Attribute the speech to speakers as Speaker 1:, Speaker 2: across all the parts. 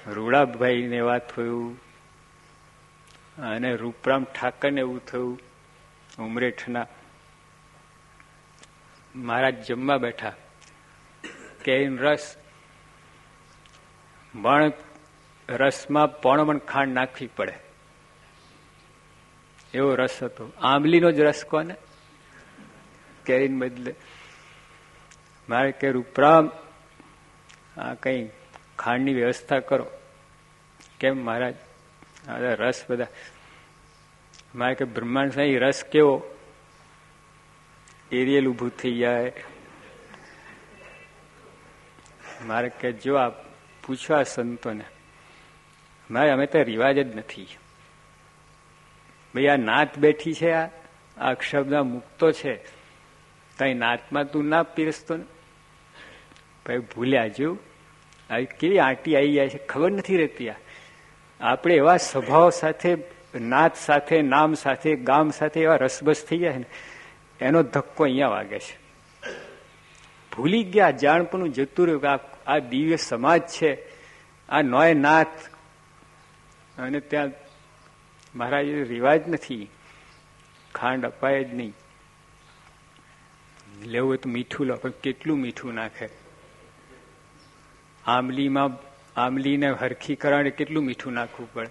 Speaker 1: રૂડાભાઈને એવા થયું, અને રૂપરામ ઠાકરને એવું થયું. ઉમરેઠના મહારાજ જમવા બેઠા, કેરીનો રસ, પણ રસમાં પણ ખાંડ નાખવી પડે એવો રસ હતો. આંબલીનો જ રસ કોને, કેરીને બદલે. મારે કે રૂપરામ આ કઈ ખાંડની વ્યવસ્થા કરો. કેમ મહારાજ? રસ બધા. મારે કે બ્રહ્માંડ સાંઈ રસ કેવો, એરિયલ ઊભું થઈ જાય. મારે કે જો આ પૂછવા સંતોને, મારે અમે તો રિવાજ જ નથી. ભાઈ આ નાત બેઠી છે, આ અક્ષરના મુક્તો છે, તઈ નાતમાં તું ના પીરસતો ને. ભાઈ ભૂલ્યા જેવું આવી કેવી આંટી આવી જાય છે, ખબર નથી રહેતી. આપણે એવા સ્વભાવ સાથે, નાત સાથે, નામ સાથે, ગામ સાથે એવા રસબસ થઈ જાય ને, એનો ધક્કો અહીંયા વાગે છે. ભૂલી ગયા, જાણપણું જતું રહ્યું કે આ દિવ્ય સમાજ છે, આ નોય નાથ. અને ત્યાં મહારાજ રિવાજ નથી, ખાંડ અપાય જ નહીં. લેવું હોય તો મીઠું લો, પણ કેટલું મીઠું નાખે. આંબલીને હરખી કરવાને કેટલું મીઠું નાખવું પડે.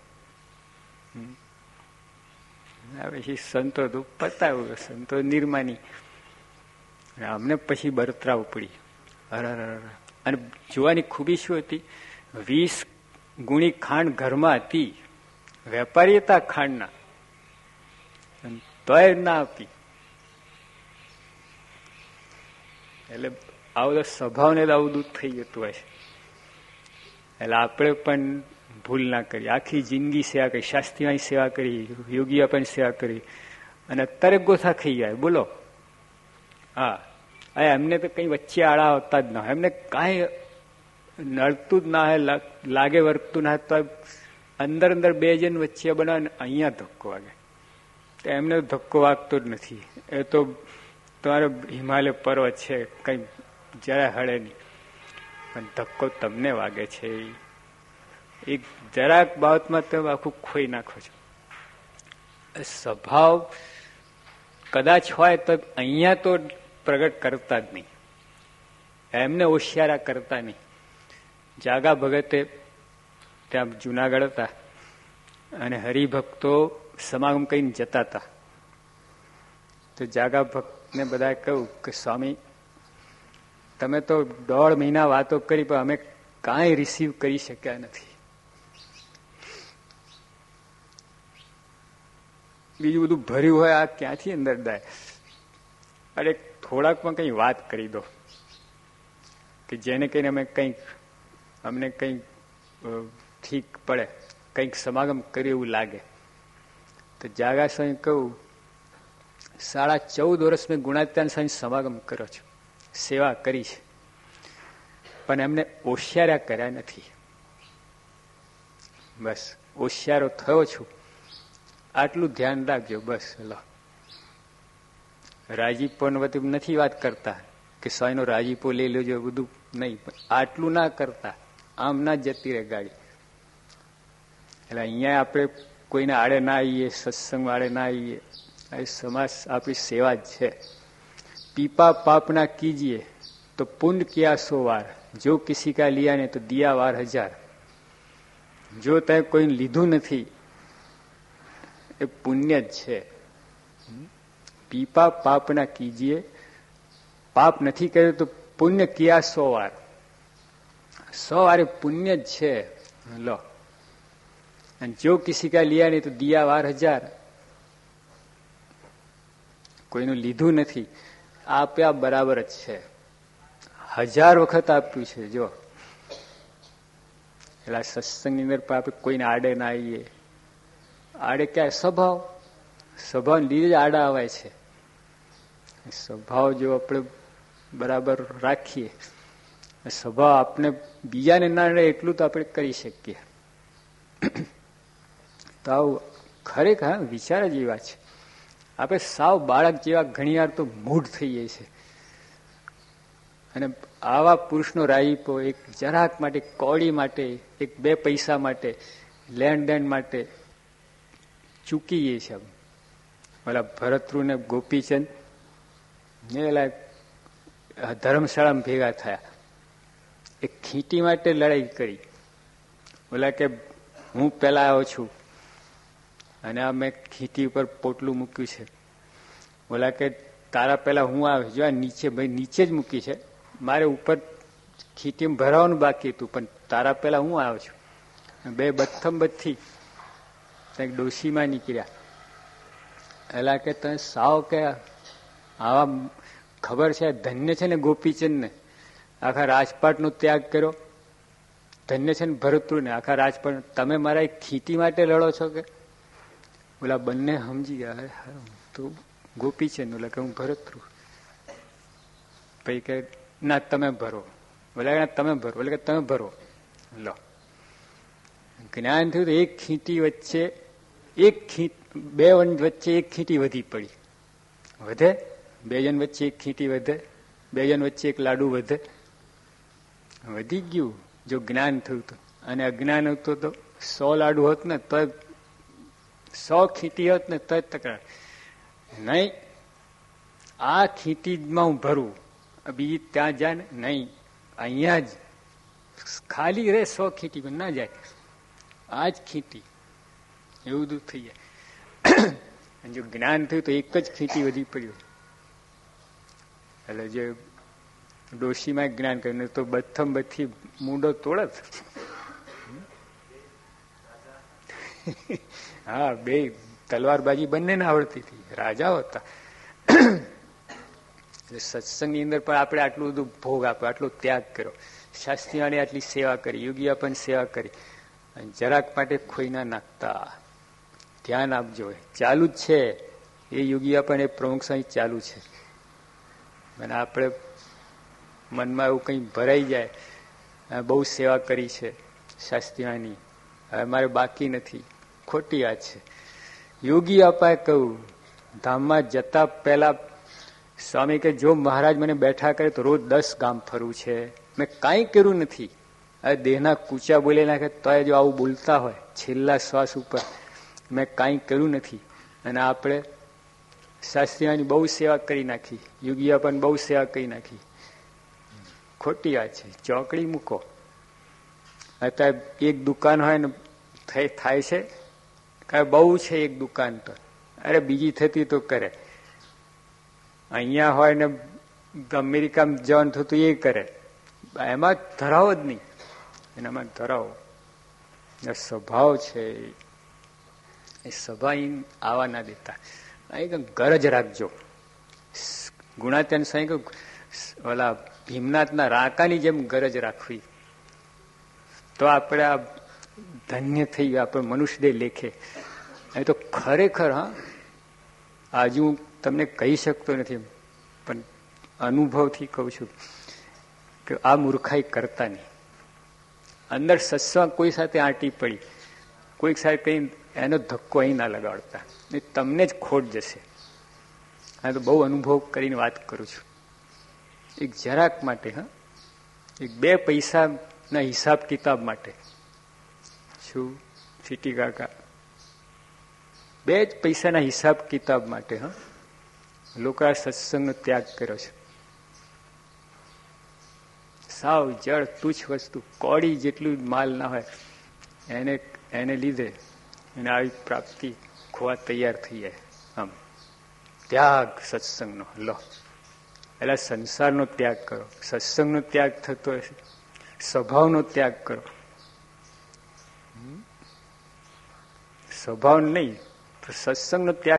Speaker 1: પછી સંતો તો પતાવ્યું, સંતો નિર્માની. અમને પછી બરતરાવ પડી. અને જોવાની ખૂબી શું હતી, 20 ગુણી ખાંડ ઘરમાં હતી, વેપારી હતા ખાંડના, તોય ના આપી. એટલે આવો તો સ્વભાવને આવું દૂધ થઈ જતું હોય છે. એટલે આપણે પણ ભૂલ ના કરી. આખી જિંદગી સેવા કરી, શાસ્ત્રીની સેવા કરી, યોગીઓ પણ સેવા કરી, અને અત્યારે ગોથા ખાઈ જાય. બોલો. હા, એમને તો કઈ વચ્ચે આડા આવતા જ ના હોય, એમને કાંઈ નડતું જ ના હોય, લાગે વર્તતું ના હોય, તો અંદર અંદર બે જણ વચ્ચે બનાવે, અહીંયા ધક્કો વાગે. તો એમને ધક્કો વાગતો જ નથી. એ તો તમારે હિમાલય પર્વત છે, કઈ જરા હળે નહીં, પણ ધક્કો તમને વાગે છે. એક જરાક બાબતમાં તમે આખું ખોઈ નાખો છો. સ્વભાવ કદાચ હોય તો અહીંયા તો પ્રગટ કરતા જ નહીં, એમને હોશિયારા કરતા નહીં. જાગા ભગતે ત્યાં જુનાગઢ હતા, અને હરિભક્તો સમાગમ કરીને જતા હતા. તો જાગા ભક્તને બધા કહ્યું કે સ્વામી, તમે તો 1.5 મહિના વાતો કરી, પણ અમે કાંઈ રિસીવ કરી શક્યા નથી. બીજું બધું ભર્યું હોય, આ ક્યાંથી અંદર દાય? અરે થોડાકમાં કઈ વાત કરી દો કે જેને કહીને અમે કંઈક, અમને કંઈક ઠીક પડે, કંઈક સમાગમ કર્યું એવું લાગે. તો જાગા સ્વામી કહું, 14.5 વર્ષ મેં ગુણાત્યાન સ્વામી સમાગમ કર્યો છે, સેવા કરી છે, પણ એમને હોશિયારા કર્યા નથી. બસ હોશિયારો થયો છું, આટલું ધ્યાન રાખજો. બસ લો. રાજીપો નથી વાત કરતા કે સ્વામીનો રાજીપો લઈ લેજો, બધું નહીં, પણ આટલું ના કરતા, આમ ના જતી રહે ગાડી. એટલે અહીંયા આપણે કોઈને આડે ના આવીએ, સત્સંગ આડે ના આવીએ. આ સમાજ આપણી સેવા જ છે. પીપા પાપ ના કીજીએ તો પુण्य किया 100 વાર, જો કિસી કા લિયા ને તો દિયા વાર 1000. જો તે કોઈ લીધું નથી એ પુણ્ય જ છે. પીપા પાપ ના કીજીએ, પાપ નથી કર્યું તો પુण्य किया 100 વાર, 100 વાર પુણ્ય જ છે. લો. અને જો કિસી કા લિયા નહીં તો દિયા વાર 1000. કોઈનું લીધું નથી, આપ્યા બરાબર જ છે. 1000 વખત આપ્યું છે. જો એટલે સત્સંગની અંદર આપણે કોઈને આડે ના આવીએ. આડે ક્યાં? સ્વભાવ લીધે જ આડા આવાય છે. સ્વભાવ જો આપણે બરાબર રાખીએ, સ્વભાવ આપણે બીજાને ના રહે એટલું તો આપણે કરી શકીએ. તો આવું ખરેખર વિચાર જ એવા છે. આપણે સાવ બાળક જેવા ઘણી વાર તો મૂઢ થઈ જાય છે, અને આવા પુરુષનો રાજીપો એક જરાક માટે, કોડી માટે, એક બે પૈસા માટે, લેણ દેણ માટે ચૂકીએ છે. ઓલા ભરતૃ ને ગોપીચંદ એલા ધર્મશાળામાં ભેગા થયા, એક ખીટી માટે લડાઈ કરી. ઓલા કે હું પેલા આવ્યો છું અને આ મેં ખીટી ઉપર પોટલું મૂક્યું છે. ઓલા કે તારા પેલા હું આવ્યો, જો નીચે, ભાઈ નીચે જ મૂકી છે, મારે ઉપર ખીટીમાં ભરાવાનું બાકી હતું, પણ તારા પેલા હું આવ્યો છું. બે બથમ બથી ડોશીમાં નીકળ્યા. એલા કે તને સાવ કે આવા ખબર છે, ધન્ય છે ને ગોપીચંદ ને, આખા રાજપાટ નો ત્યાગ કર્યો. ધન્ય છે ને ભરતૃ ને, આખા રાજપાટ. તમે મારા એક ખીટી માટે લડો છો કે? ઓલા બંને સમજી ગયા, તું ગોપીચંદ, ઓલા કે હું ભરતૃ. પછી કે ના તમે ભરો. ઓલા તમે ભરો. એટલે કે તમે ભરો. લો જ્ઞાન થયું તો એક ખીટી વચ્ચે બે વચ્ચે એક ખીટી વધી પડી. વધે બે જણ વચ્ચે એક ખીટી વધે, બે જણ વચ્ચે એક લાડુ વધે, વધી ગયું જો જ્ઞાન થયું તો. અને અજ્ઞાન હતું તો 100 લાડુ હોત ને તો 100 ખીટી હોત ને તો તકરાર નહીં. આ ખીટીમાં હું ભરું, બીજી ત્યાં જાય ને નહીં, અહીંયા જ ખાલી રે 100 ખીટી ના જાય, આ જ ખીટી, એવું બધું થઈ જાય. જો જ્ઞાન થયું તો એક જ ખીટી વધી પડ્યું. એટલે જે ડોશીમાં જ્ઞાન કર્યું તો બથમ બથી મૂંડો તોડત. હા, બે તલવારબાજી બંને આવડતી હતી, રાજાઓ હતા. સત્સંગની અંદર પણ આપણે આટલું બધું ભોગ આપ્યો, આટલો ત્યાગ કર્યો, શાસ્ત્રીઓને આટલી સેવા કરી, યોગીઓ પણ સેવા કરી, જરાક માટે ખોઈ ના નાખતા. ધ્યાન આપજો, ચાલુ જ છે એ યોગીઓ પણ, એ પ્રમુખ સ્વામી ચાલુ છે. અને આપણે મનમાં એવું કંઈ ભરાઈ જાય, બહુ સેવા કરી છે શાસ્ત્રીઓની, હવે મારે બાકી નથી, ખોટી વાત છે. યોગી અપાએ કહ્યું, ધામમાં જતા પહેલા સ્વામી કે જો મહારાજ મને બેઠા કરે તો રોજ 10 ગામ ફરવું છે, મેં કાંઈ કર્યું નથી. હવે દેહના કૂચા બોલી નાખે તો જો આવું બોલતા હોય છેલ્લા શ્વાસ ઉપર, મેં કાંઈ કર્યું નથી. અને આપણે શાસ્ત્રીઓની બહુ સેવા કરી નાખી, યોગીઓ પણ બહુ સેવા કરી નાખી, ખોટી વાત છે. ચોકડી મૂકો. અત્યારે એક દુકાન હોય ને થાય છે, કાંઈ બહુ છે એક દુકાન તો, અરે બીજી થતી તો કરે. અહીંયા હોય ને અમેરિકામાં જવાનું થતું એ કરે, એમાં ધરાવો જ નહીં, એનામાં ધરાવો. સ્વભાવ છે એ સભા આવા ના દેતા. ગરજ રાખજો. ગુણાત્યાન સ્વામી ઓલા ભીમનાથના રાકાની જેમ ગરજ રાખવી, તો આપણે આ ધન્ય થઈ ગયા, આપણે મનુષ્ય દેહ લેખે. એ તો ખરેખર, હા, આજે હું તમને કહી શકતો નથી, પણ અનુભવથી કહું છું કે આ મૂર્ખાઈ કરતા નહીં. અંદર સત્સંગ કોઈ સાથે આંટી પડી, કોઈક સાથે કઈ એનો ધક્કો અહીં ના લગાડતા, તમને જ ખોટ જશે. આ તો બહુ અનુભવ કરીને વાત કરું છું. એક જરાક માટે, હા, એક બે પૈસાના હિસાબ કિતાબ માટે. શું સિટી કાકા? બે જ પૈસાના હિસાબ કિતાબ માટે, હા, લોકો આ સત્સંગનો ત્યાગ કર્યો છે. સાવ જળ તુચ્છ વસ્તુ, કોડી જેટલું માલ ના હોય એને લીધે એને આવી પ્રાપ્તિ ખોવા તૈયાર થઈ જાય. આમ ત્યાગ સત્સંગનો લો, એટલે સંસારનો ત્યાગ કરો, સત્સંગનો ત્યાગ થતો હશે, સ્વભાવનો ત્યાગ કરો. સ્વભાવ નહીં તો સત્સંગનો ત્યાગ